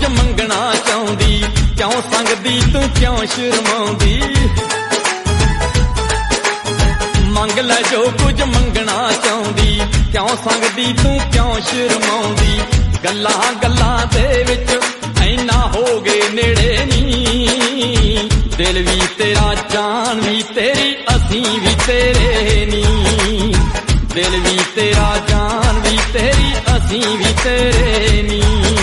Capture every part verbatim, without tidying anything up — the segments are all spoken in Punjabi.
ਮੰਗਣਾ ਚਾਹੁੰਦੀ, ਕਿਉਂ ਸੰਗਦੀ ਤੂੰ ਕਿਉਂ ਸ਼ਰਮਾਉਂਦੀ। ਮੰਗ ਲੈ ਜੋ ਕੁਝ ਮੰਗਣਾ ਚਾਹੁੰਦੀ, ਕਿਉਂ ਸੰਗਦੀ ਤੂੰ ਕਿਉਂ ਸ਼ਰਮਾਉਂਦੀ। ਗੱਲਾਂ ਗੱਲਾਂ ਦੇ ਵਿੱਚ ਐਨਾ ਹੋ ਗਏ ਨੇੜੇ ਨੀ, ਦਿਲ ਵੀ ਤੇਰਾ ਜਾਨ ਵੀ ਤੇਰੀ ਅਸੀਂ ਵੀ ਤੇਰੇ ਨੀ। ਦਿਲ ਵੀ ਤੇਰਾ ਜਾਨ ਵੀ ਤੇਰੀ ਅਸੀਂ ਵੀ ਤੇਰੇ ਨੀ।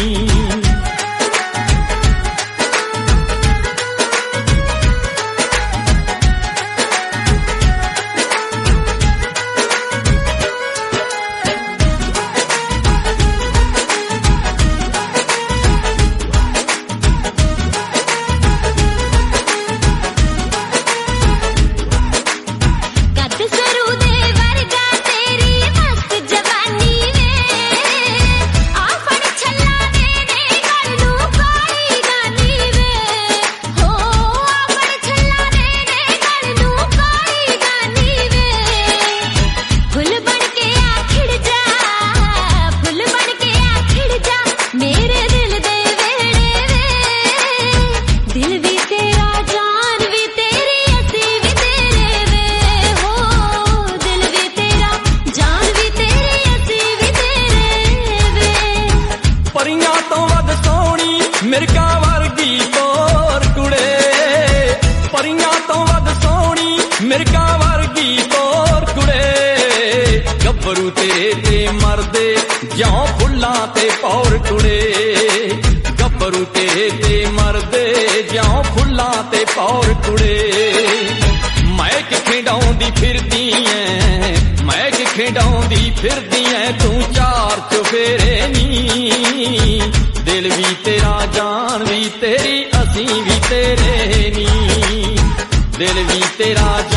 ਮਿਰਗਾ ਵਰਗੀ ਤੋਰ ਕੁੜੇ, ਪਰੀਆਂ ਤੋਂ ਵੱਧ ਸੋਹਣੀ ਮਿਰਗਾ ਵਰਗੀ ਤੋਰ ਕੁੜੇ। ਗੱਭਰੂ ਤੇਰੇ ਤੇ ਮਰਦੇ ਜਿਉਂ ਫੁੱਲਾਂ ਤੇ ਪੌਰ ਕੁੜੇ। ਗੱਭਰੂ ਤੇਰੇ ਤੇ ਮਰਦੇ ਜਿਉਂ ਫੁੱਲਾਂ ਤੇ ਪੌਰ ਕੁੜੇ। ਮੈਂ ਕਿ ਖਿਡਾਉਂਦੀ ਫਿਰਦੀ ਐ, ਮੈਂ ਕਿ ਖਿਡਾਉਂਦੀ ਫਿਰਦੀ ਐ ਤੂੰ ਚਾਰ ਚੁਫੇਰੇ ਨੀ। ਦਿਲ ਵੀ ਤੇਰਾ ਜਾਨ ਵੀ ਤੇਰੀ ਅਸੀਂ ਵੀ ਤੇਰੇ ਨੀ। ਦਿਲ ਵੀ ਤੇਰਾ